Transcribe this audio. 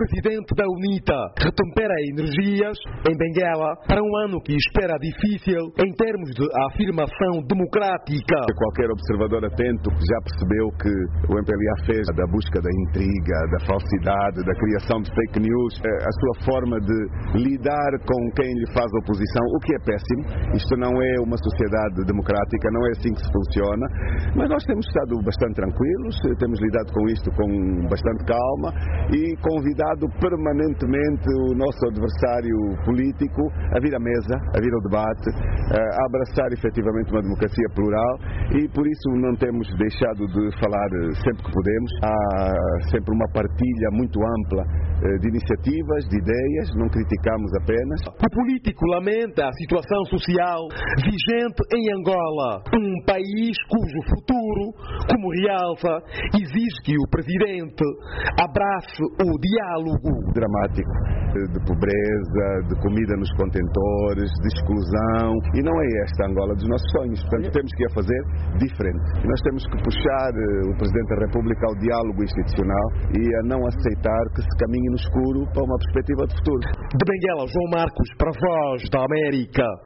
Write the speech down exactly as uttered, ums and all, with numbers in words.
presidente da UNITA retempera energias em Benguela para um ano que espera difícil em termos de afirmação democrática. Qualquer observador atento já percebeu que o M P L A fez da busca da intriga, da falsidade, da criação de fake news, a sua forma de lidar com quem lhe faz oposição, o que é péssimo. Isto não é uma sociedade democrática, não é assim que se funciona, mas nós temos estado bastante tranquilos, temos lidado com isto com bastante calma e convidado permanentemente o nosso adversário político a vir à mesa, a vir ao debate, a abraçar efetivamente uma democracia plural, e por isso não temos deixado de falar sempre que podemos. Há sempre uma partilha muito ampla de iniciativas, de ideias, não criticamos apenas. O político lamenta a situação social vigente em Angola, um país cujo futuro, como realça, exige que o presidente abrace o diálogo. Dramático, de pobreza, de comida nos contentores, de exclusão, e não é esta a Angola dos nossos sonhos. Portanto, temos que a fazer diferente. E nós temos que puxar o Presidente da República ao diálogo institucional e a não aceitar que se caminhe no escuro para uma perspectiva de futuro. De Benguela, João Marcos, para a Voz da América.